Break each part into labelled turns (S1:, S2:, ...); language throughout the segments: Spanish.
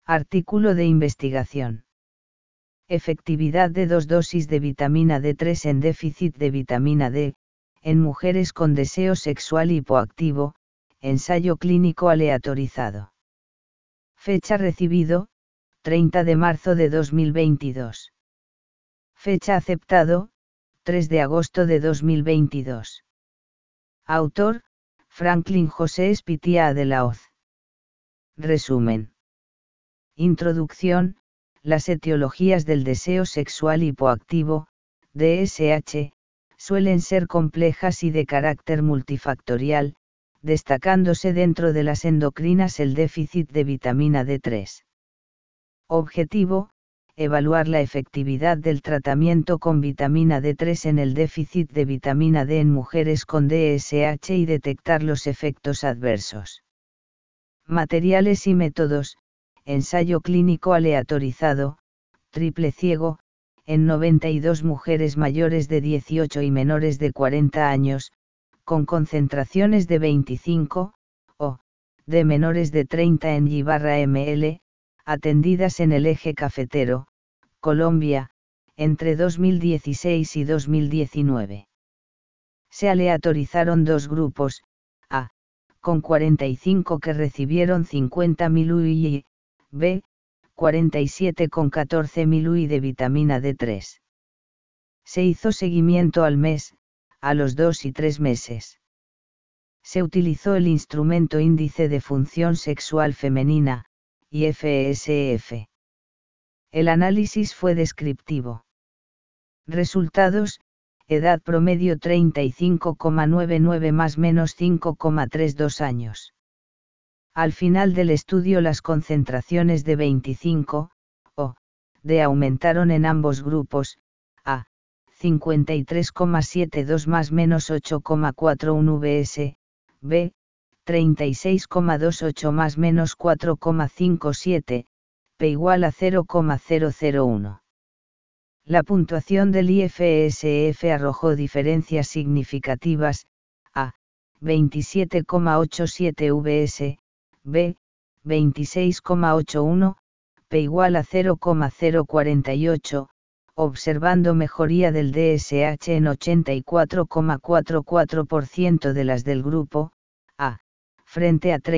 S1: Artículo de investigación. Efectividad de 2 dosis de vitamina D3 en déficit de vitamina D, en mujeres con deseo sexual hipoactivo, ensayo clínico aleatorizado. Fecha recibido, 30 de marzo de 2022. Fecha aceptado, 3 de agosto de 2022. Autor, Franklin José Espitia de la Hoz. Resumen. Introducción. Las etiologías del deseo sexual hipoactivo, DSH, suelen ser complejas y de carácter multifactorial, destacándose dentro de las endocrinas el déficit de vitamina D3. Objetivo: evaluar la efectividad del tratamiento con vitamina D3 en el déficit de vitamina D en mujeres con DSH y detectar los efectos adversos. Materiales y métodos. Ensayo clínico aleatorizado, triple ciego, en 92 mujeres mayores de 18 y menores de 40 años, con concentraciones de 25, o, de menores de 30 en Y/ml, atendidas en el Eje Cafetero, Colombia, entre 2016 y 2019. Se aleatorizaron 2 grupos, A, con 45 que recibieron 50.000 UI y B, 47 con 14.000 UI de vitamina D3. Se hizo seguimiento al mes, a los 2 y 3 meses. Se utilizó el instrumento Índice de Función Sexual Femenina, IFSF. El análisis fue descriptivo. Resultados: edad promedio 35,99 más menos 5,32 años. Al final del estudio las concentraciones de 25, o, D aumentaron en ambos grupos, A, 53,72 más menos 8,41 vs, B, 36,28 más menos 4,57, P igual a 0,001. La puntuación del IFSF arrojó diferencias significativas, A, 27,87 vs, B, 26,81, P igual a 0,048, observando mejoría del DSH en 84,44% de las del grupo A, frente a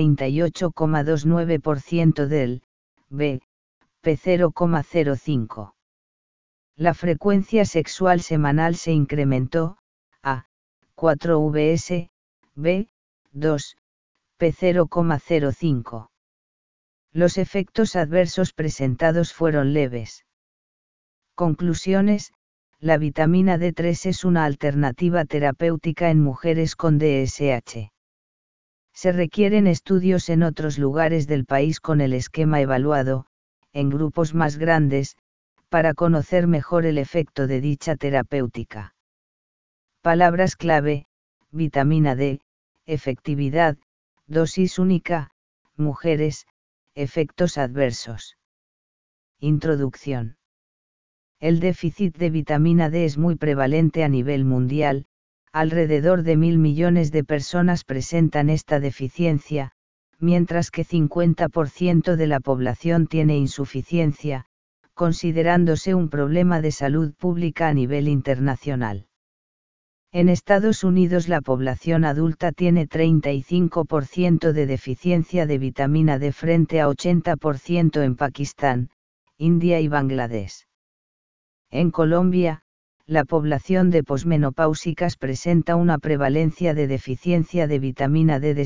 S1: 38,29% del B, P 0,05. La frecuencia sexual semanal se incrementó, A, 4 vs, B, 2, P 0,05. Los efectos adversos presentados fueron leves. Conclusiones: la vitamina D3 es una alternativa terapéutica en mujeres con DSH. Se requieren estudios en otros lugares del país con el esquema evaluado, en grupos más grandes, para conocer mejor el efecto de dicha terapéutica. Palabras clave: vitamina D, efectividad, dosis única, mujeres, efectos adversos. Introducción. El déficit de vitamina D es muy prevalente a nivel mundial, alrededor de 1.000 millones de personas presentan esta deficiencia, mientras que 50% de la población tiene insuficiencia, considerándose un problema de salud pública a nivel internacional. En Estados Unidos la población adulta tiene 35% de deficiencia de vitamina D frente a 80% en Pakistán, India y Bangladesh. En Colombia, la población de posmenopáusicas presenta una prevalencia de deficiencia de vitamina D de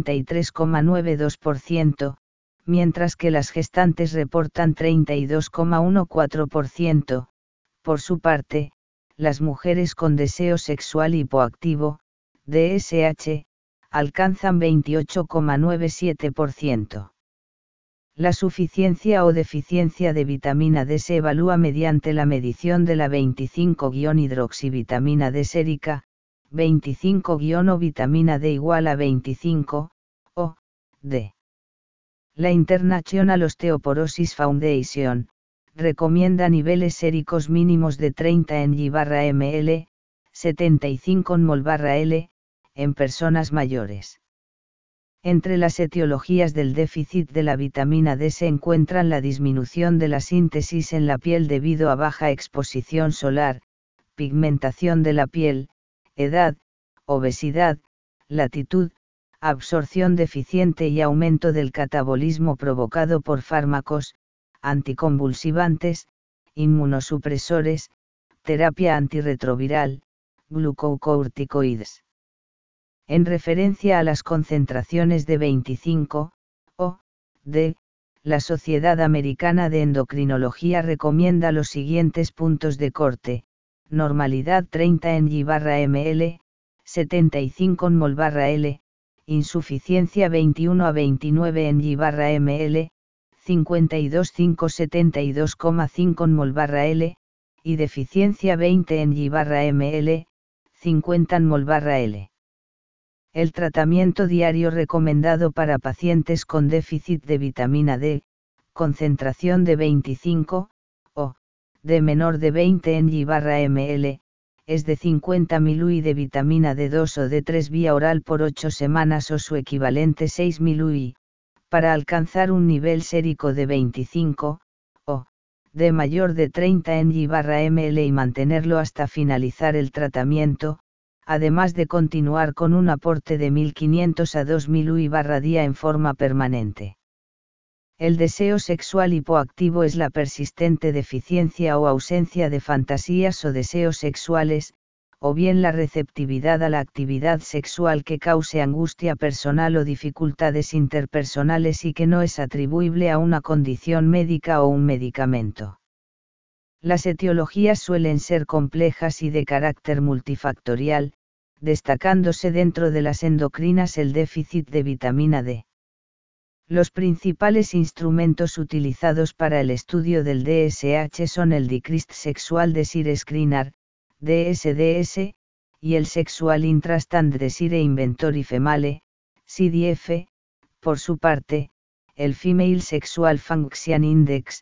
S1: 73,92%, mientras que las gestantes reportan 32,14%. Por su parte, las mujeres con deseo sexual hipoactivo, DSH, alcanzan 28,97%. La suficiencia o deficiencia de vitamina D se evalúa mediante la medición de la 25-hidroxivitamina D sérica, 25- vitamina D igual a 25, o, D. La International Osteoporosis Foundation recomienda niveles séricos mínimos de 30 en Y/ml, 75 en mol/L, en personas mayores. Entre las etiologías del déficit de la vitamina D se encuentran la disminución de la síntesis en la piel debido a baja exposición solar, pigmentación de la piel, edad, obesidad, latitud, absorción deficiente y aumento del catabolismo provocado por fármacos, anticonvulsivantes, inmunosupresores, terapia antirretroviral, glucocorticoides. En referencia a las concentraciones de 25, o, D, la Sociedad Americana de Endocrinología recomienda los siguientes puntos de corte: normalidad 30 ng/ml, 75 mol/L, insuficiencia 21 a 29 ng/ml, 52,5-72,5 mol/L, y deficiencia 20 ng/ml, 50 mol/L. El tratamiento diario recomendado para pacientes con déficit de vitamina D, concentración de 25, o, de menor de 20 ng/ml, es de 50 ml de vitamina D2 o D3 vía oral por 8 semanas o su equivalente 6 ml, para alcanzar un nivel sérico de 25, o, de mayor de 30 ng/ml y mantenerlo hasta finalizar el tratamiento, además de continuar con un aporte de 1500 a 2000 UI/día en forma permanente. El deseo sexual hipoactivo es la persistente deficiencia o ausencia de fantasías o deseos sexuales, o bien la receptividad a la actividad sexual que cause angustia personal o dificultades interpersonales y que no es atribuible a una condición médica o un medicamento. Las etiologías suelen ser complejas y de carácter multifactorial, destacándose dentro de las endocrinas el déficit de vitamina D. Los principales instrumentos utilizados para el estudio del DSH son el Decreased Sexual Desire Screener, DSDS, y el Sexual Interest and Desire Inventory Female, CDF. Por su parte, el Female Sexual Function Index,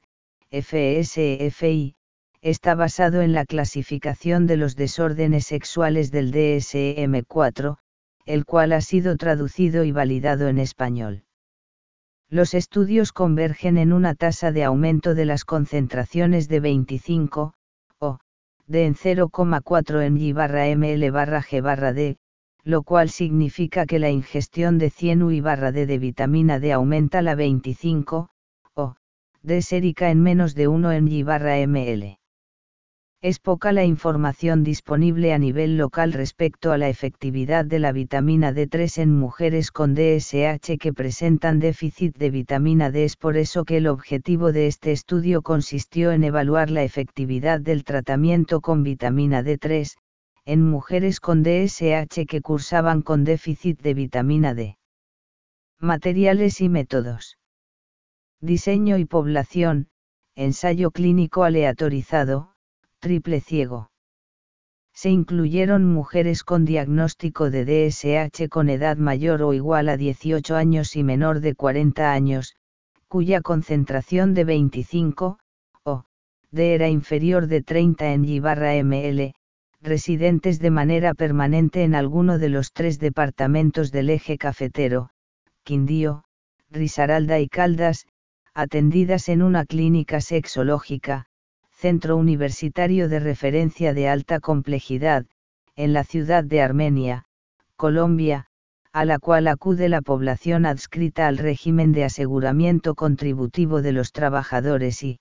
S1: FSFI, está basado en la clasificación de los desórdenes sexuales del DSM-4, el cual ha sido traducido y validado en español. Los estudios convergen en una tasa de aumento de las concentraciones de 25, o, de en 0,4 ng/ml/g/d, lo cual significa que la ingestión de 100 UI/d de vitamina D aumenta la 25, o, D sérica en menos de 1 ng/ml. Es poca la información disponible a nivel local respecto a la efectividad de la vitamina D3 en mujeres con DSH que presentan déficit de vitamina D. Es por eso que el objetivo de este estudio consistió en evaluar la efectividad del tratamiento con vitamina D3, en mujeres con DSH que cursaban con déficit de vitamina D. Materiales y métodos. Diseño y población, ensayo clínico aleatorizado, triple ciego. Se incluyeron mujeres con diagnóstico de DSH con edad mayor o igual a 18 años y menor de 40 años, cuya concentración de 25, o, D era inferior de 30 ng/ml, residentes de manera permanente en alguno de los 3 departamentos del eje cafetero, Quindío, Risaralda y Caldas, atendidas en una clínica sexológica, Centro Universitario de Referencia de Alta Complejidad, en la ciudad de Armenia, Colombia, a la cual acude la población adscrita al régimen de aseguramiento contributivo de los trabajadores y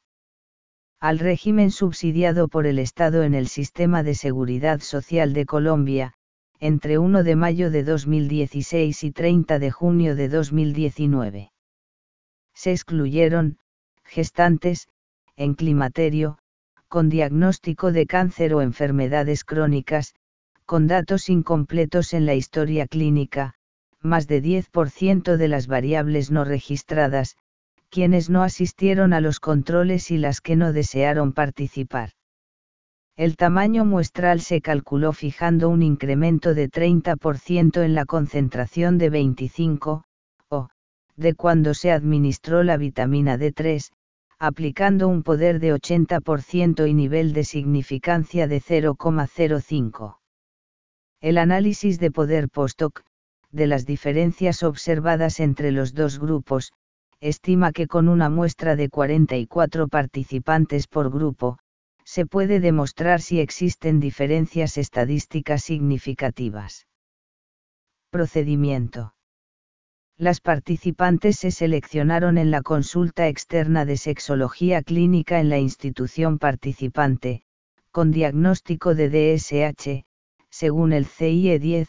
S1: al régimen subsidiado por el Estado en el Sistema de Seguridad Social de Colombia, entre 1 de mayo de 2016 y 30 de junio de 2019. Se excluyeron gestantes, en climaterio, con diagnóstico de cáncer o enfermedades crónicas, con datos incompletos en la historia clínica, más de 10% de las variables no registradas, quienes no asistieron a los controles y las que no desearon participar. El tamaño muestral se calculó fijando un incremento de 30% en la concentración de 25, o, de cuando se administró la vitamina D3, aplicando un poder de 80% y nivel de significancia de 0,05. El análisis de poder post-hoc, de las diferencias observadas entre los dos grupos, estima que con una muestra de 44 participantes por grupo, se puede demostrar si existen diferencias estadísticas significativas. Procedimiento. Las participantes se seleccionaron en la consulta externa de sexología clínica en la institución participante, con diagnóstico de DSH, según el CIE 10,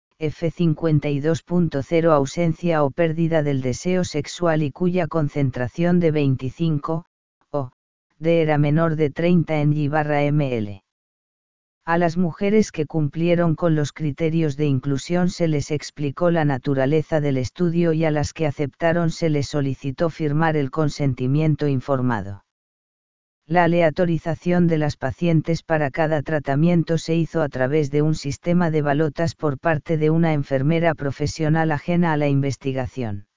S1: F52.0 ausencia o pérdida del deseo sexual y cuya concentración de 25, o, D era menor de 30 ng/ml. A las mujeres que cumplieron con los criterios de inclusión se les explicó la naturaleza del estudio y a las que aceptaron se les solicitó firmar el consentimiento informado. La aleatorización de las pacientes para cada tratamiento se hizo a través de un sistema de balotas por parte de una enfermera profesional ajena a la investigación.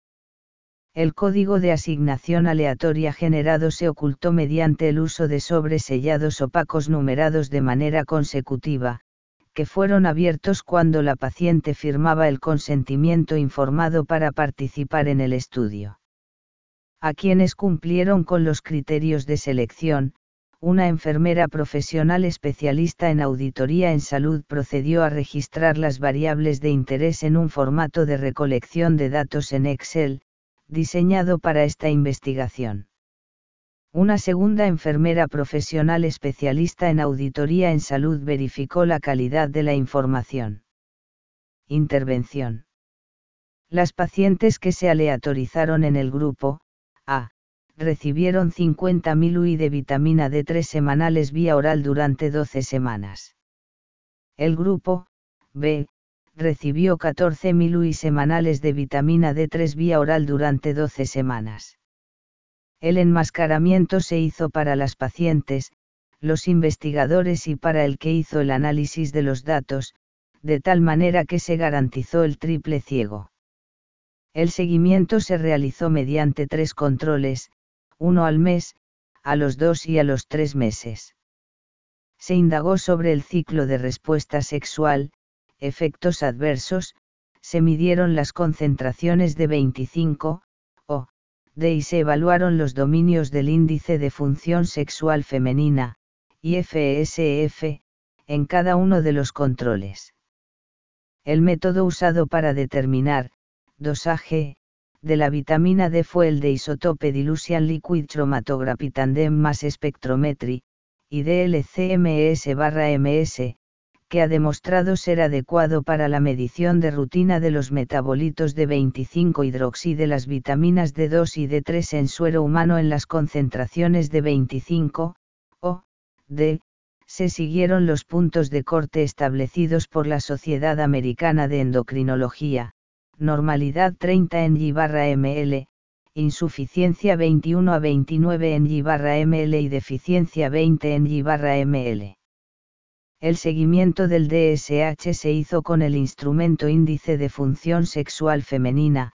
S1: El código de asignación aleatoria generado se ocultó mediante el uso de sobres sellados opacos numerados de manera consecutiva, que fueron abiertos cuando la paciente firmaba el consentimiento informado para participar en el estudio. A quienes cumplieron con los criterios de selección, una enfermera profesional especialista en auditoría en salud procedió a registrar las variables de interés en un formato de recolección de datos en Excel, diseñado para esta investigación. Una segunda enfermera profesional especialista en auditoría en salud verificó la calidad de la información. Intervención. Las pacientes que se aleatorizaron en el grupo A recibieron 50.000 UI de vitamina D3 semanales vía oral durante 12 semanas. El grupo B recibió 14.000 UI semanales de vitamina D3 vía oral durante 12 semanas. El enmascaramiento se hizo para las pacientes, los investigadores y para el que hizo el análisis de los datos, de tal manera que se garantizó el triple ciego. El seguimiento se realizó mediante 3 controles, uno al mes, a los 2 y a los 3 meses. Se indagó sobre el ciclo de respuesta sexual, efectos adversos, se midieron las concentraciones de 25, o, D y se evaluaron los dominios del índice de función sexual femenina, IFSF, en cada uno de los controles. El método usado para determinar dosaje de la vitamina D fue el de Isotope Dilution Liquid Chromatography Tandem Mass Spectrometry, IDLCMS/MS, que ha demostrado ser adecuado para la medición de rutina de los metabolitos de 25-hidroxi de las vitaminas D2 y D3 en suero humano en las concentraciones de 25, o, D. Se siguieron los puntos de corte establecidos por la Sociedad Americana de Endocrinología, normalidad 30 ng/ml, insuficiencia 21 a 29 ng/ml y deficiencia 20 ng/ml. El seguimiento del DSH se hizo con el instrumento Índice de Función Sexual Femenina,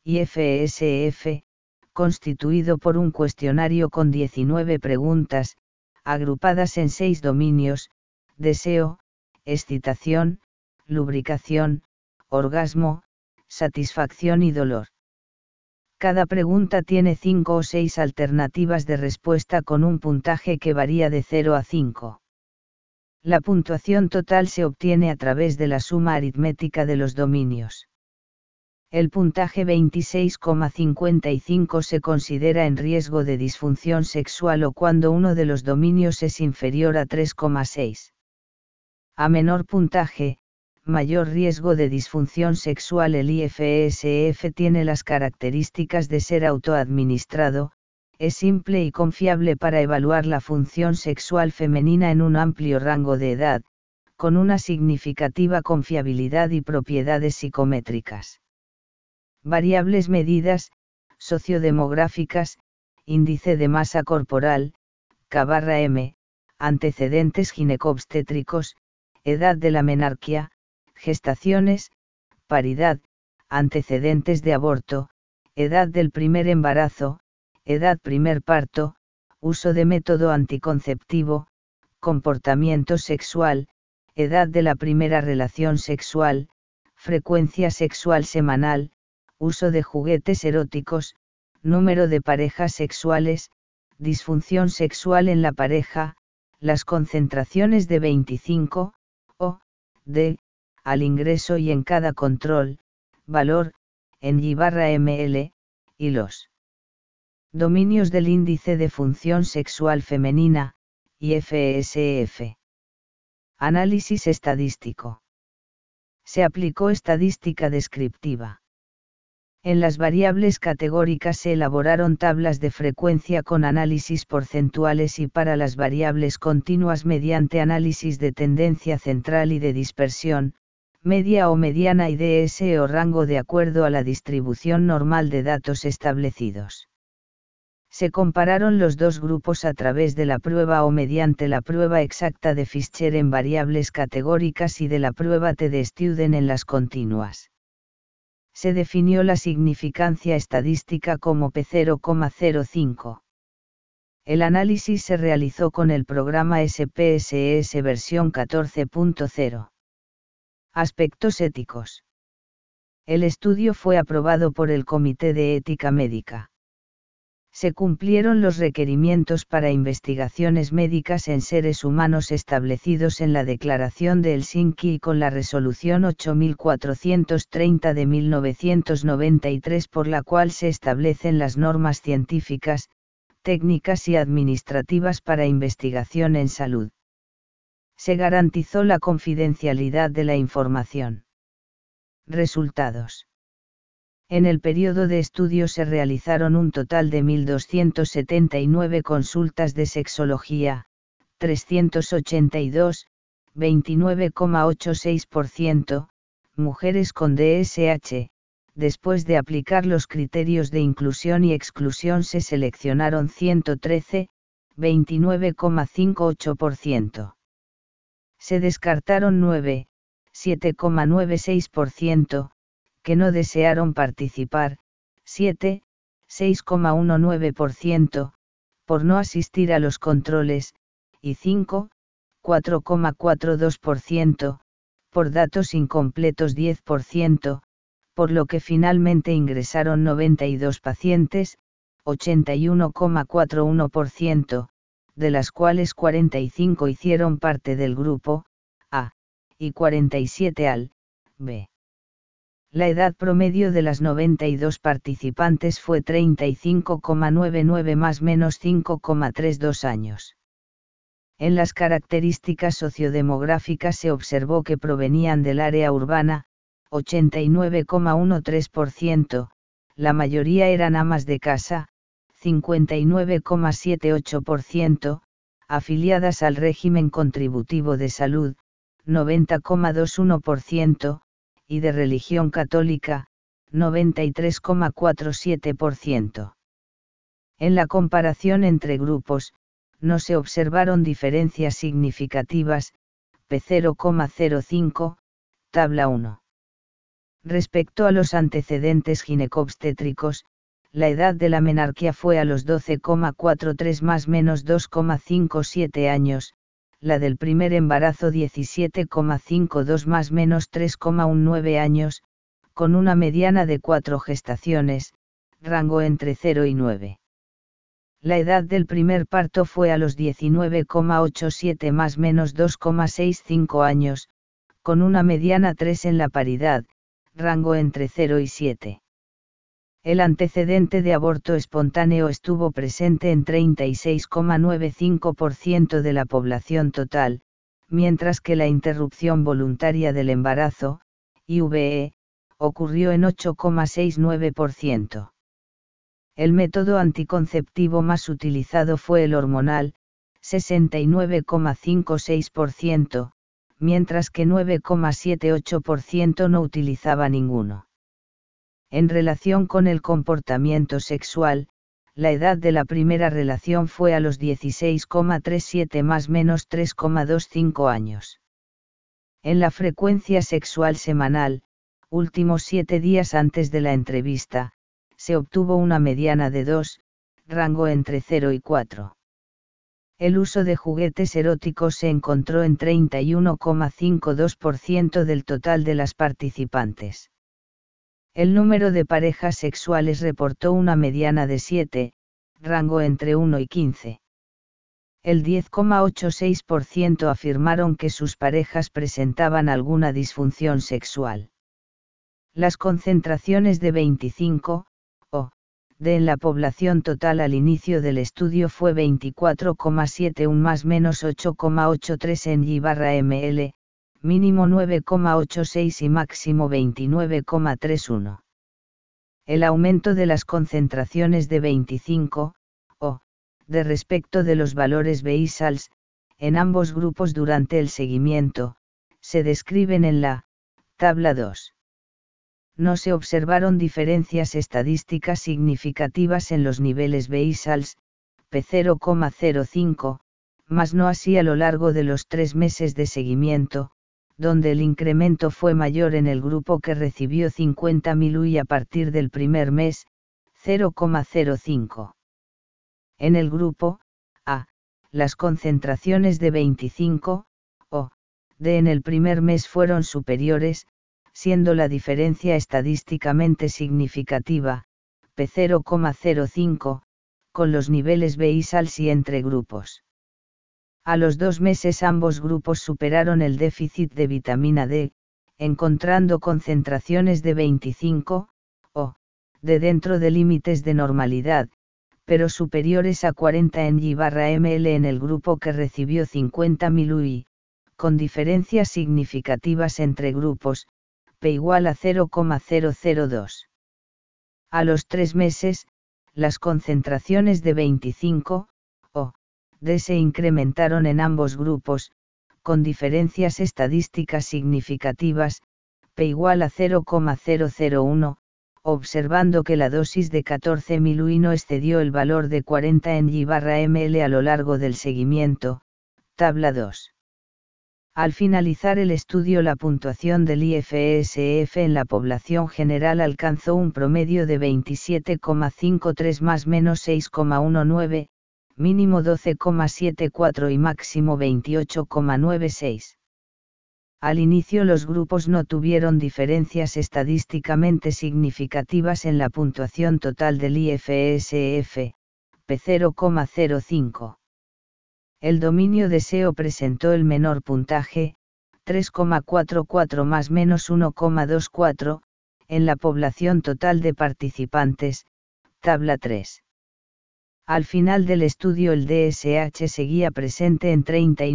S1: IFSF, constituido por un cuestionario con 19 preguntas, agrupadas en 6 dominios: deseo, excitación, lubricación, orgasmo, satisfacción y dolor. Cada pregunta tiene 5 o 6 alternativas de respuesta con un puntaje que varía de 0 a 5. La puntuación total se obtiene a través de la suma aritmética de los dominios. El puntaje 26,55 se considera en riesgo de disfunción sexual o cuando uno de los dominios es inferior a 3,6. A menor puntaje, mayor riesgo de disfunción sexual. El IFSF tiene las características de ser autoadministrado, es simple y confiable para evaluar la función sexual femenina en un amplio rango de edad, con una significativa confiabilidad y propiedades psicométricas. Variables medidas, sociodemográficas, índice de masa corporal, K/M, antecedentes ginecobstétricos, edad de la menarquia, gestaciones, paridad, antecedentes de aborto, edad del primer embarazo, edad primer parto, uso de método anticonceptivo, comportamiento sexual, edad de la primera relación sexual, frecuencia sexual semanal, uso de juguetes eróticos, número de parejas sexuales, disfunción sexual en la pareja, las concentraciones de 25, o, d, al ingreso y en cada control, valor, en y/ml, y los dominios del índice de función sexual femenina, IFSF. Análisis estadístico. Se aplicó estadística descriptiva. En las variables categóricas se elaboraron tablas de frecuencia con análisis porcentuales y para las variables continuas mediante análisis de tendencia central y de dispersión, media o mediana y DS o rango de acuerdo a la distribución normal de datos establecidos. Se compararon los dos grupos a través de la prueba o mediante la prueba exacta de Fischer en variables categóricas y de la prueba T de Student en las continuas. Se definió la significancia estadística como P0,05. El análisis se realizó con el programa SPSS versión 14.0. Aspectos éticos. El estudio fue aprobado por el Comité de Ética Médica. Se cumplieron los requerimientos para investigaciones médicas en seres humanos establecidos en la Declaración de Helsinki y con la Resolución 8430 de 1993 por la cual se establecen las normas científicas, técnicas y administrativas para investigación en salud. Se garantizó la confidencialidad de la información. Resultados. En el periodo de estudio se realizaron un total de 1.279 consultas de sexología, 382, 29,86%, mujeres con DSH. Después de aplicar los criterios de inclusión y exclusión se seleccionaron 113, 29,58%. Se descartaron 9, 7,96%, que no desearon participar, 7, 6,19%, por no asistir a los controles, y 5, 4,42%, por datos incompletos 10%, por lo que finalmente ingresaron 92 pacientes, 81,41%, de las cuales 45 hicieron parte del grupo A, y 47 al B. La edad promedio de las 92 participantes fue 35,99 más menos 5,32 años. En las características sociodemográficas se observó que provenían del área urbana, 89,13%, la mayoría eran amas de casa, 59,78%, afiliadas al régimen contributivo de salud, 90,21%, y de religión católica, 93,47%. En la comparación entre grupos, no se observaron diferencias significativas, P0,05, tabla 1. Respecto a los antecedentes ginecobstétricos, la edad de la menarquía fue a los 12,43 más menos 2,57 años, la del primer embarazo 17,52 más menos 3,19 años, con una mediana de 4 gestaciones, rango entre 0 y 9. La edad del primer parto fue a los 19,87 más menos 2,65 años, con una mediana 3 en la paridad, rango entre 0 y 7. El antecedente de aborto espontáneo estuvo presente en 36,95% de la población total, mientras que la interrupción voluntaria del embarazo, IVE, ocurrió en 8,69%. El método anticonceptivo más utilizado fue el hormonal, 69,56%, mientras que 9,78% no utilizaba ninguno. En relación con el comportamiento sexual, la edad de la primera relación fue a los 16,37 más menos 3,25 años. En la frecuencia sexual semanal, últimos 7 días antes de la entrevista, se obtuvo una mediana de 2, rango entre 0 y 4. El uso de juguetes eróticos se encontró en 31,52% del total de las participantes. El número de parejas sexuales reportó una mediana de 7, rango entre 1 y 15. El 10,86% afirmaron que sus parejas presentaban alguna disfunción sexual. Las concentraciones de 25, o, de en la población total al inicio del estudio fue 24,71 más menos 8,83 en Y/ml, mínimo 9,86 y máximo 29,31. El aumento de las concentraciones de 25, o, de respecto de los valores basals, en ambos grupos durante el seguimiento, se describen en la tabla 2. No se observaron diferencias estadísticas significativas en los niveles basals, P0,05, mas no así a lo largo de los 3 meses de seguimiento, donde el incremento fue mayor en el grupo que recibió 50.000 UI a partir del primer mes, 0,05. En el grupo A, las concentraciones de 25, o, de en el primer mes fueron superiores, siendo la diferencia estadísticamente significativa, P0,05, con los niveles basals y entre grupos. A los 2 meses ambos grupos superaron el déficit de vitamina D, encontrando concentraciones de 25, o, de dentro de límites de normalidad, pero superiores a 40 en Y/ml en el grupo que recibió 50.000 UI, con diferencias significativas entre grupos, P igual a 0,002. A los 3 meses, las concentraciones de 25, o, D se incrementaron en ambos grupos, con diferencias estadísticas significativas, P igual a 0,001, observando que la dosis de 14.000 UI no excedió el valor de 40 en Y/ml a lo largo del seguimiento, tabla 2. Al finalizar el estudio, la puntuación del IFSF en la población general alcanzó un promedio de 27,53 más menos 6,19, mínimo 12,74 y máximo 28,96. Al inicio los grupos no tuvieron diferencias estadísticamente significativas en la puntuación total del IFSF, P0,05. El dominio deseo presentó el menor puntaje, 3,44 más menos 1,24, en la población total de participantes, tabla 3. Al final del estudio el DSH seguía presente en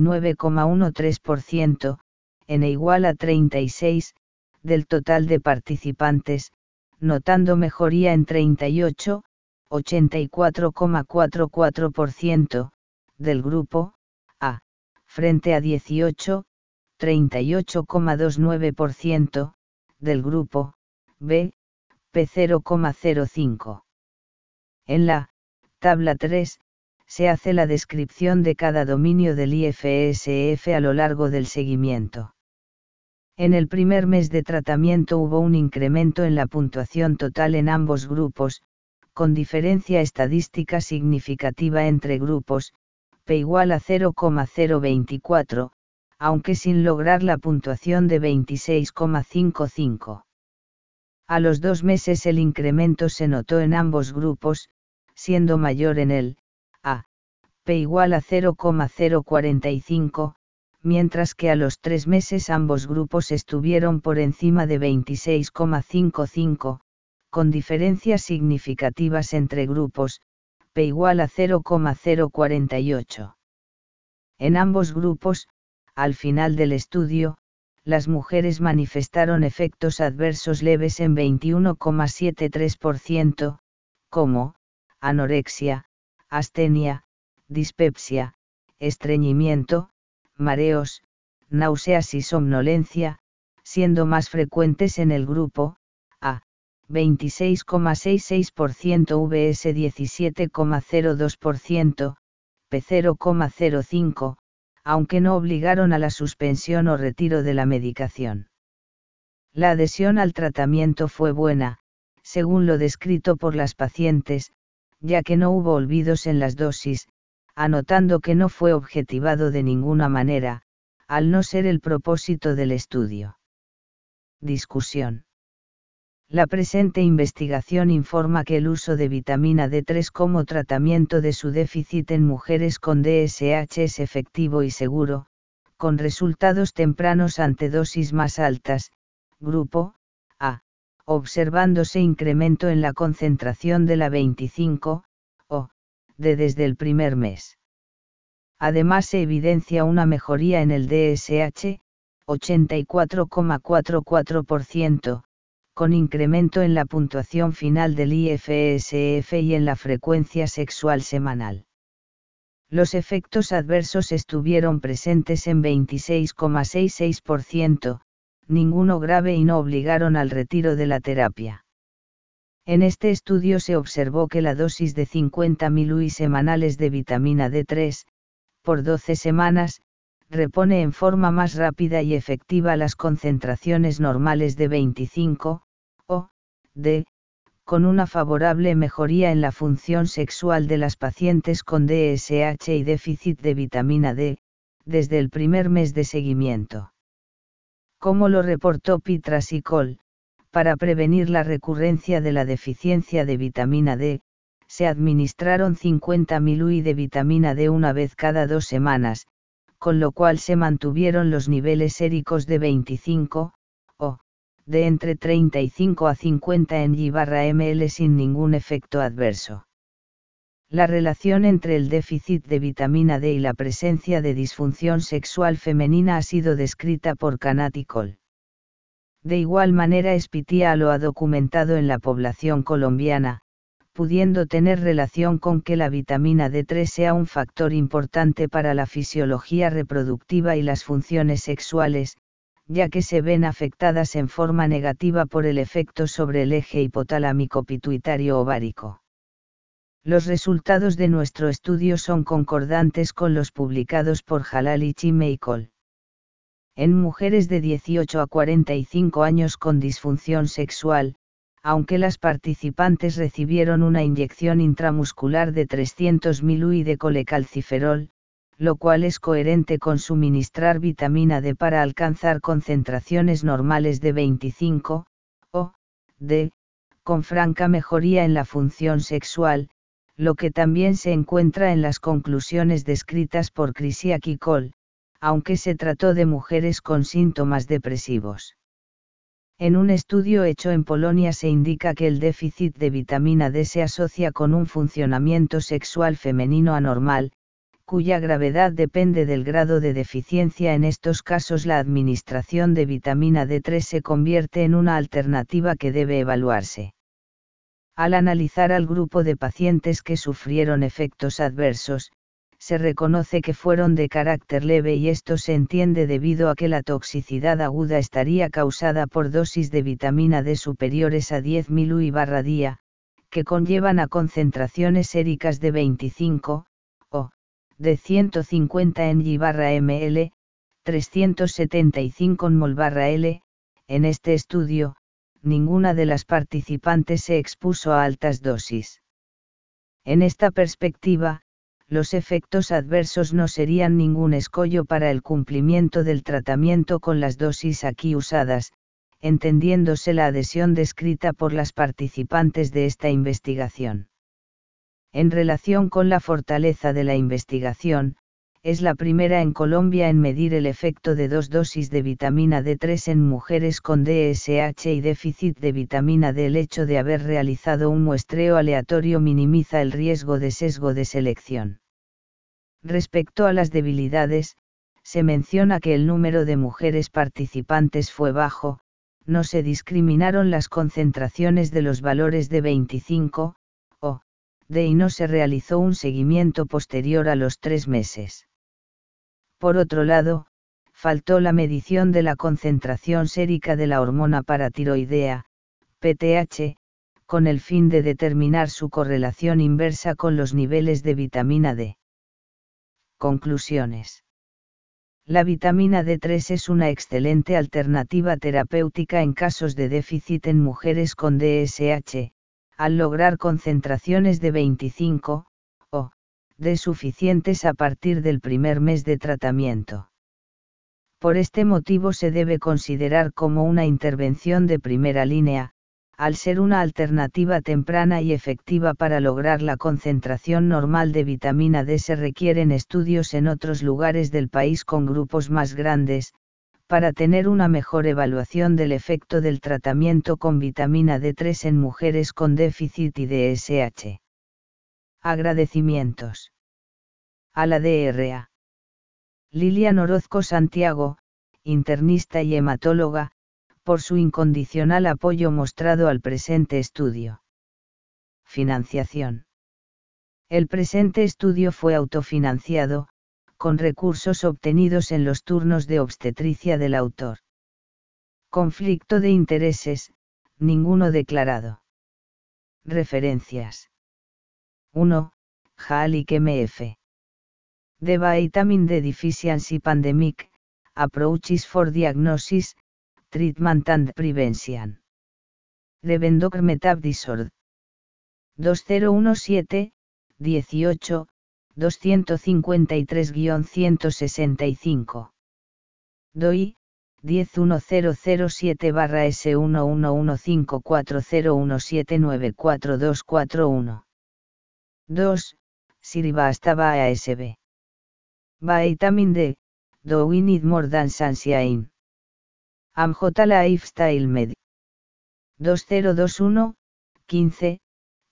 S1: 39,13%, N igual a 36, del total de participantes, notando mejoría en 38, 84,44%, del grupo A, frente a 18, 38,29%, del grupo B, P0,05. En la tabla 3, se hace la descripción de cada dominio del IFSF a lo largo del seguimiento. En el primer mes de tratamiento hubo un incremento en la puntuación total en ambos grupos, con diferencia estadística significativa entre grupos, P igual a 0,024, aunque sin lograr la puntuación de 26,55. A los 2 meses el incremento se notó en ambos grupos, siendo mayor en el A, P igual a 0,045, mientras que a los 3 meses ambos grupos estuvieron por encima de 26,55, con diferencias significativas entre grupos, P igual a 0,048. En ambos grupos, al final del estudio, las mujeres manifestaron efectos adversos leves en 21,73%, como anorexia, astenia, dispepsia, estreñimiento, mareos, náuseas y somnolencia, siendo más frecuentes en el grupo A, 26,66%, vs 17,02%, P 0,05, aunque no obligaron a la suspensión o retiro de la medicación. La adhesión al tratamiento fue buena, según lo descrito por las pacientes, ya que no hubo olvidos en las dosis, anotando que no fue objetivado de ninguna manera, al no ser el propósito del estudio. Discusión. La presente investigación informa que el uso de vitamina D3 como tratamiento de su déficit en mujeres con DSH es efectivo y seguro, con resultados tempranos ante dosis más altas, grupo A, observándose incremento en la concentración de la 25, o, D desde el primer mes. Además se evidencia una mejoría en el DSH, 84,44%, con incremento en la puntuación final del IFSF y en la frecuencia sexual semanal. Los efectos adversos estuvieron presentes en 26,66%, ninguno grave y no obligaron al retiro de la terapia. En este estudio se observó que la dosis de 50.000 UI semanales de vitamina D3, por 12 semanas, repone en forma más rápida y efectiva las concentraciones normales de 25, o, D, con una favorable mejoría en la función sexual de las pacientes con DSH y déficit de vitamina D, desde el primer mes de seguimiento. Como lo reportó Pitras y Col, para prevenir la recurrencia de la deficiencia de vitamina D, se administraron 50.000 UI de vitamina D una vez cada 2 semanas, con lo cual se mantuvieron los niveles séricos de 25, o, de entre 35 a 50 mg/ml sin ningún efecto adverso. La relación entre el déficit de vitamina D y la presencia de disfunción sexual femenina ha sido descrita por Canat y Col. De igual manera Spitia lo ha documentado en la población colombiana, pudiendo tener relación con que la vitamina D3 sea un factor importante para la fisiología reproductiva y las funciones sexuales, ya que se ven afectadas en forma negativa por el efecto sobre el eje hipotalámico-pituitario-ovárico. Los resultados de nuestro estudio son concordantes con los publicados por Jalal y Chime y Col. En mujeres de 18 a 45 años con disfunción sexual, aunque las participantes recibieron una inyección intramuscular de 300.000 UI de colecalciferol, lo cual es coherente con suministrar vitamina D para alcanzar concentraciones normales de 25, o, D, con franca mejoría en la función sexual, lo que también se encuentra en las conclusiones descritas por Krysiak y Col, aunque se trató de mujeres con síntomas depresivos. En un estudio hecho en Polonia se indica que el déficit de vitamina D se asocia con un funcionamiento sexual femenino anormal, cuya gravedad depende del grado de deficiencia. En estos casos la administración de vitamina D3 se convierte en una alternativa que debe evaluarse. Al analizar al grupo de pacientes que sufrieron efectos adversos, se reconoce que fueron de carácter leve y esto se entiende debido a que la toxicidad aguda estaría causada por dosis de vitamina D superiores a 10.000 UI/día, que conllevan a concentraciones séricas de 25, o, de 150 mg/ml, 375 mol/L. En este estudio, ninguna de las participantes se expuso a altas dosis. En esta perspectiva, los efectos adversos no serían ningún escollo para el cumplimiento del tratamiento con las dosis aquí usadas, entendiéndose la adhesión descrita por las participantes de esta investigación. En relación con la fortaleza de la investigación, es la primera en Colombia en medir el efecto de 2 dosis de vitamina D3 en mujeres con DSH y déficit de vitamina D. El hecho de haber realizado un muestreo aleatorio minimiza el riesgo de sesgo de selección. Respecto a las debilidades, se menciona que el número de mujeres participantes fue bajo, no se discriminaron las concentraciones de los valores de 25, o, D y no se realizó un seguimiento posterior a los 3 meses. Por otro lado, faltó la medición de la concentración sérica de la hormona paratiroidea, PTH, con el fin de determinar su correlación inversa con los niveles de vitamina D. Conclusiones. La vitamina D3 es una excelente alternativa terapéutica en casos de déficit en mujeres con DSH, al lograr concentraciones de 25, o, D suficientes a partir del primer mes de tratamiento. Por este motivo se debe considerar como una intervención de primera línea, al ser una alternativa temprana y efectiva para lograr la concentración normal de vitamina D. Se requieren estudios en otros lugares del país con grupos más grandes, para tener una mejor evaluación del efecto del tratamiento con vitamina D3 en mujeres con déficit y DSH. Agradecimientos a la DRA. Lilian Orozco Santiago, internista y hematóloga, por su incondicional apoyo mostrado al presente estudio. Financiación. El presente estudio fue autofinanciado, con recursos obtenidos en los turnos de obstetricia del autor. Conflicto de intereses, ninguno declarado. Referencias. 1. Jaalik M.F. The Vitamin D Deficiency Pandemic, Approaches for Diagnosis, Treatment and Prevention. The Vendoc Metab Disorder. 2017, 18, 253-165. DOI, 10107-S111540179421. 2. Sirivastava ASB. Vitamin D, do we need more than sunshine? AMJ Lifestyle Med. 2021, 15,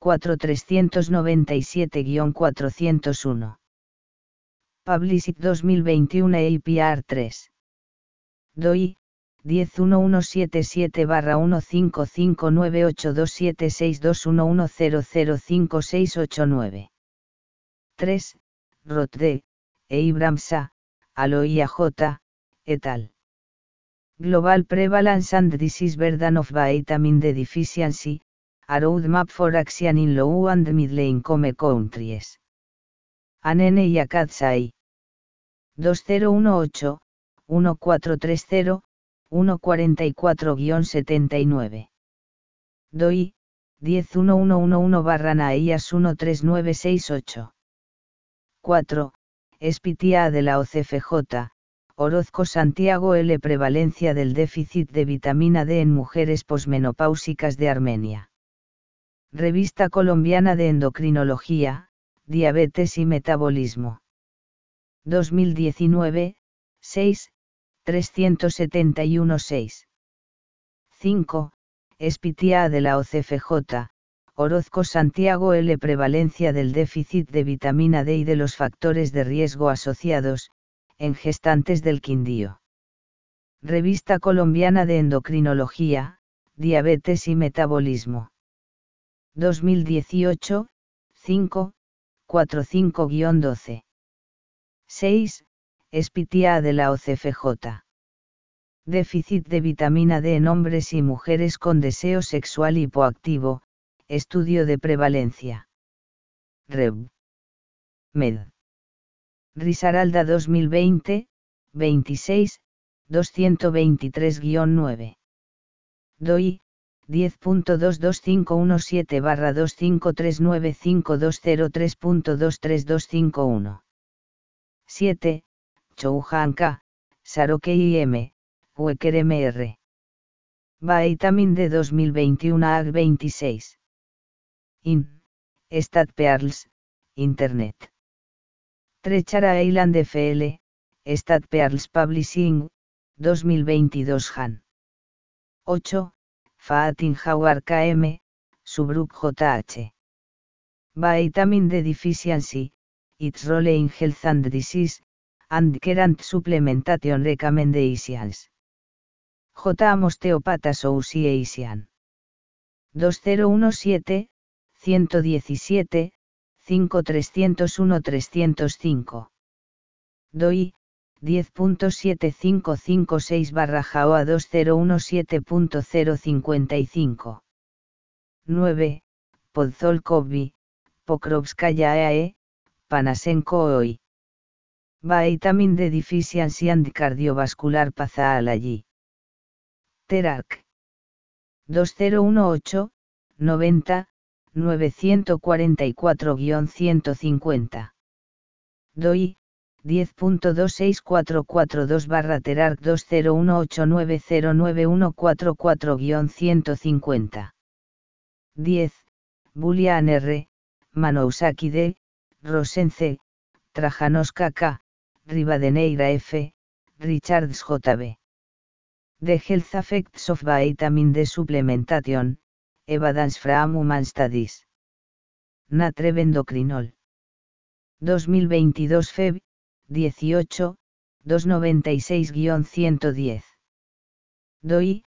S1: 4397-401. Published 2021 APR 3. DOI, 10177-15598276211005689. 3. Rothde, Abramsa, Aloia J., et al. Global Prevalence and Disease Burden of Vitamin D Deficiency, a Roadmap for Action in Low and Middle Income Countries. Anene y Akatsai. 2018, 1430, 144-79. DOI, 10111-NAIAS 13968. 4. SPTA de la OCFJ, Orozco Santiago L. Prevalencia del déficit de vitamina D en mujeres posmenopáusicas de Armenia. Revista Colombiana de Endocrinología, Diabetes y Metabolismo. 2019, 6, 371-6. 5. SPTA de la OCFJ, Orozco Santiago L. Prevalencia del déficit de vitamina D y de los factores de riesgo asociados, en gestantes del Quindío. Revista Colombiana de Endocrinología, Diabetes y Metabolismo. 2018, 5, 45-12. 6. SPTA de la OCFJ. Déficit de vitamina D en hombres y mujeres con deseo sexual hipoactivo, estudio de prevalencia. Rev. Med. Risaralda 2020, 26, 223-9. DOI, 10.22517-2539520323251. 7. Chouhan K., Saroke IM, Wecker MR. Vitamin D 2021 AG 26. In. StatPearls, Internet. Trechara Island FL, StatPearls Publishing, 2022 Jan. 8. Fatin Howard KM, Subruk JH. Vitamin D Deficiency, Its Role in Health and Disease, and Current Supplementation Recommendations. J. Osteopathy Association. 2017, 117, 5301-305. DOI, 10.7556/JAOA 2017.055. 9. Podzolkovi, Pokrovskaya EAE, Panasenko OI. Vitamin D Deficiency and Cardiovascular Pathology. Terak. 2018, 90, 944-150. DOI 10.26442/Terarc 20189091144-150. 10. Boolean R, Manousaki D, Rosen C, Trajanovska K, Rivadeneira F, Richards JB. The Health Effects of Vitamin D Supplementation, Evidence from Human Studies. Natreb Endocrinol. 2022 Feb. 18, 296-110. DOI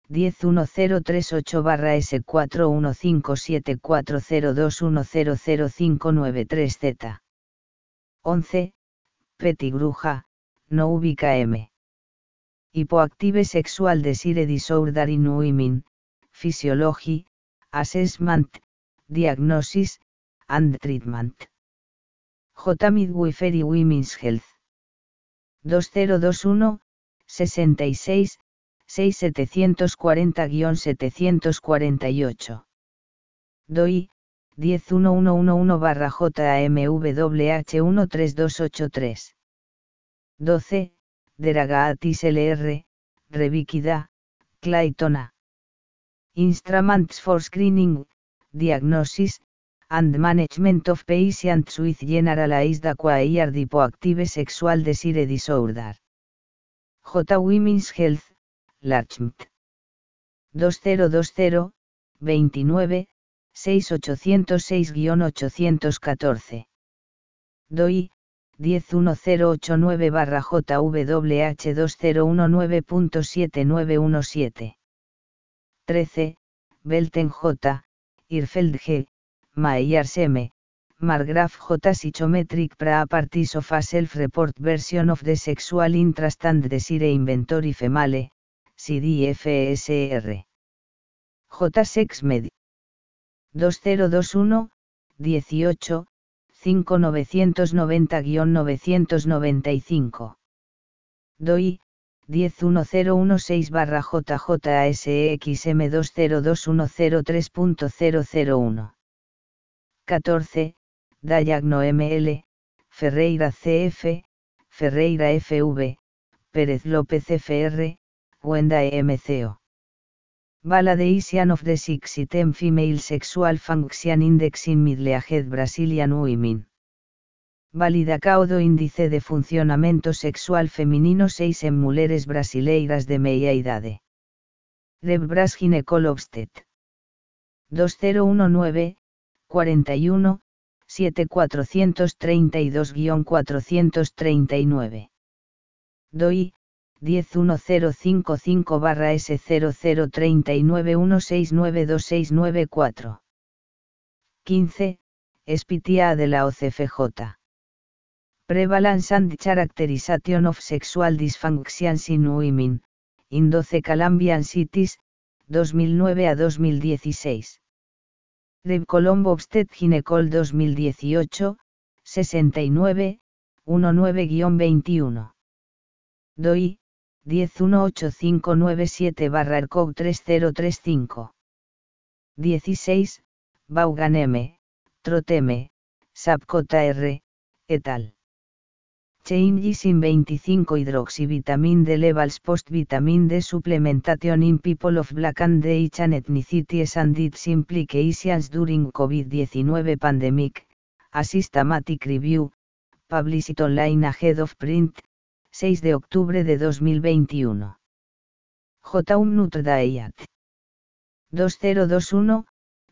S1: 10108/S4157402100593Z. 11. Pettigruja, no ubica M. Hypoactive Sexual Desire Disorder in Women, Physiology, Assessment, Diagnosis, and Treatment. J. Midwifery Women's Health. 2021, 66, 6740-748. DOI 10111/JAMWH13283. 12. Deragaatis LR, Revikida, Claytona. Instruments for Screening, Diagnosis, and Management of Patients with Generalized Acquired Hypoactive Sexual Desire Disorder. J. Women's Health, Larchmt. 2020, 29, 6806-814. DOI 11089/JWH2019.7917. 13. Belten J, Irfeld G, Myers M, Margraf J. Psychometric Properties of a Self-Report Version of the Sexual Interest and Desire Inventory Female, CDFSR. J. Sex Med. 2021, 18, 5990-995. DOI 10116/JASEXM202103.001. 14. Diagno ML, Ferreira CF, Ferreira FV, Pérez López FR, Wenda EMCO. Validation of the 6-item Female Sexual Function Index in Middle-aged Brazilian Women. Validacao do índice de funcionamento sexual feminino 6 en mulheres brasileiras de meia idade. Rebras Gynecolobstet. 2019, 41, 7432-439. DOI 10155/S003916926994. 15. Espitia de la OCFJ. Prevalence and Characterization of Sexual Dysfunctions in Women, in 12 Colombian Cities, 2009 a 2016. Reb Colombo Obstet Ginecol 2018, 69, 19-21. DOI 10185997/ERCOG 3035. 16. Vaughan M, Troteme, Sapcota R, et al. Changes in 25-hydroxyvitamin D levels post-vitamin D supplementation in people of black and Asian ethnicities and its implications during COVID-19 pandemic, a systematic review, published online ahead of print, 6 de octubre de 2021. J. Umnut Diet. 2021,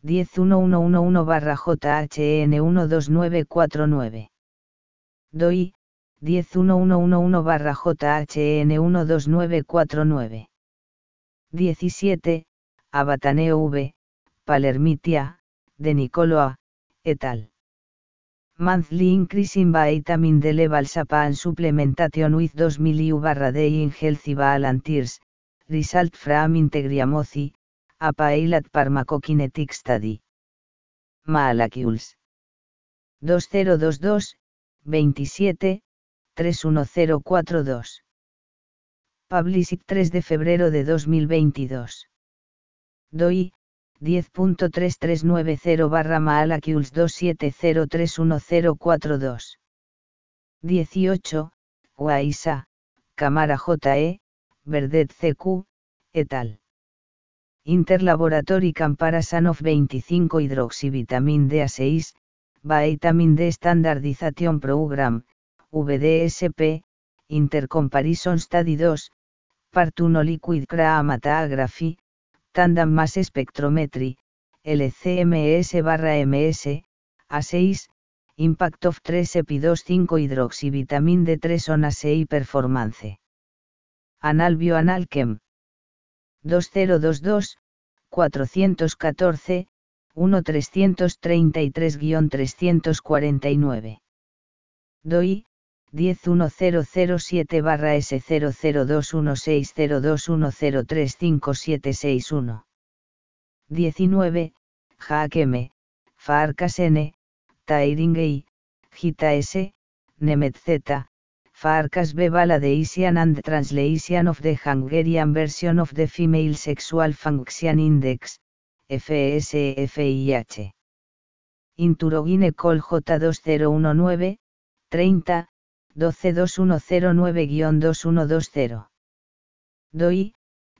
S1: 10111/JHN12949. DOI 10111/JHN12949. 17. Abataneo V, Palermitia, de Nicoloa, et al. Monthly increase in vitamin D levels upon supplementation with 2000 IU/day in healthy volunteers, result from Integriamoci, a pilot pharmacokinetic study. Molecules. 2022, 27, 31042. Published 3 de febrero de 2022. DOI 10.3390/Molecules 270311042. 18, Waisa, Camara J.E., Verdet C.Q., et al. Interlaboratory Comparison of 25 hidroxivitamin DA6, Vitamin D Standardization Program, VDSP, Intercomparison Study 2, Part 1 Liquid Chromatography, Tandem Mass Spectrometry, LCMS/MS, A6, Impact of 3-epi-2,5 hidroxivitamin D3 on ASEI Performance. Anal Bioanalchem. 2022, 414, 1333-349. DOI, 10107-S002160210357761. 19, Jaakeme, Farkas N, Tairingei, Gita S, Nemet Z, Farkas B. Validation and Translation of the Hungarian version of the Female Sexual Function Index, FSFIH. Inturogynecol J2019, 30, 122109-2120. DOI,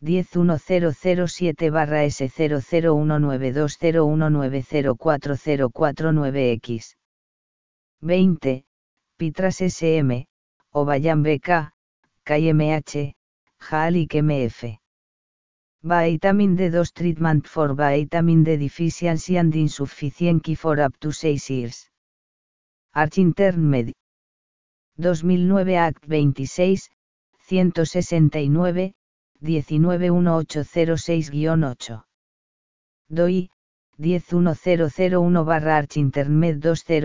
S1: 10107-S001920190404049X. 20, Pitras SM, Obayan BK, KMH, Jaalik MF. Vitamin D2 Treatment for Vitamin D Deficiency and Insufficiency for up to 6 years. Arch Intern Med. 2009 Act 26, 169, 191806-8. DOI, 1010001/Arch Intermed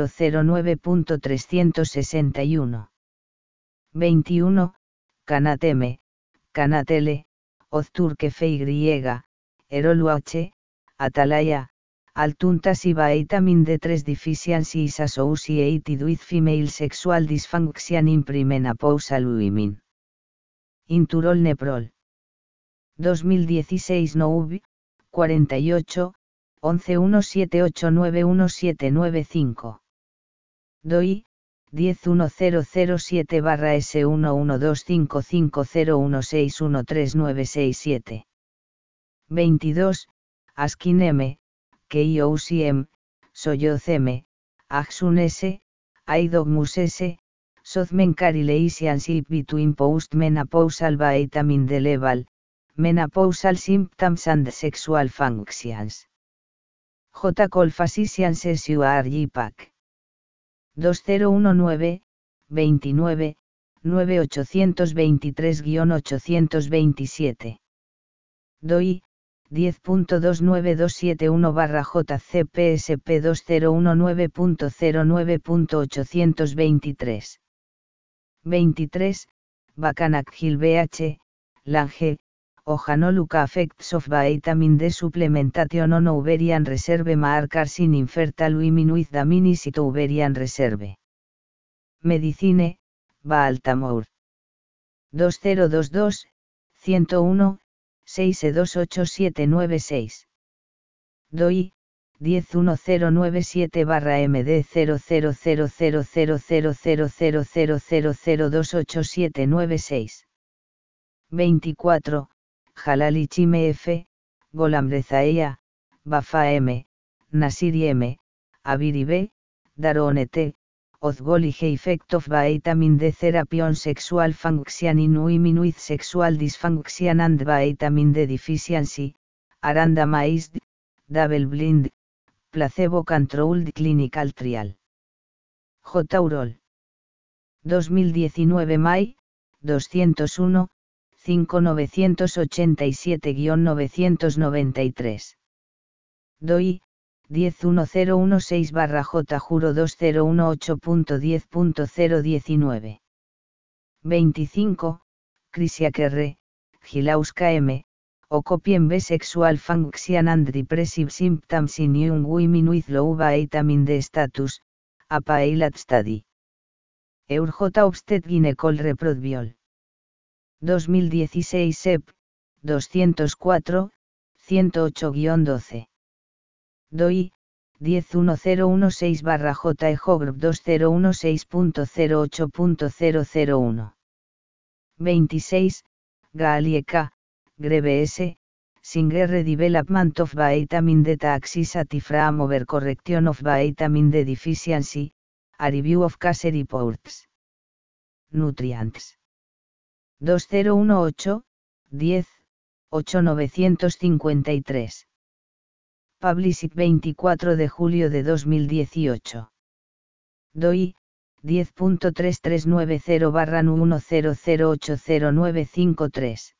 S1: 2009.361. 21, Canateme, Canatele, Ozturke FY, Erolu H, Atalaya, Altuntas y Vitamin D3 Deficiency is associated with female sexual dysfunction in premenopausal women. Inturol Neprol. 2016 NOUB, 48, 1117891795. DOI, 10107-S1125501613967. 22, Askin M, KIOCM, Soyoz M, Axun S, Aidogmus S, Sozmen Correlationship between postmenopausal vitamin D level, menopausal symptoms and sexual functions. J. Col Physician SURG Pack. 2019, 29, 9823-827. DOI, 10.29271-JCPSP2019.09.823. 23, Bacanac-Hill BH, Lange, Ojanoluca Effects of Vitamin D Supplementation on Ovarian Reserve Markers in Infertile Women with Diminished Ovarian Reserve. Medicine, Baltimore. 2022, 101, 6288796. DOI, 10197-MD0000000000028796. 24, Jalalichim F, Golamrezaea, Bafa M, Nasiri M, Abiri B, Darone T, Ozgolige Effect of Vitamin D Therapy on Sexual Function in Women with Sexual Dysfunction and Vitamin D Deficiency, Randomized, Double Blind, Placebo Controlled Clinical Trial. J. Urol. 2019 May, 201, 5987-993. DOI, 10116-J. 2018.10.019. 25, Krisiakerre, Gilauska M, Okopien B Sexual Function and Depressive Symptoms in Young Women with Low Vitamin D Status, a Pilot Study. J. Obstet Gynecol Reprodubiol. 2016 EP, 204, 108-12. DOI, 10016/JE Hogrb 2016.08.001. 26, Gaalieka, Greve S. Singer Development of Vitamin D Axis Atifram Overcorrection of Vitamin D Deficiency, a Review of Case Reports. Nutrients. 2018, 10, 8953. Published 24 de julio de 2018. DOI, 10.3390/Nu10080953.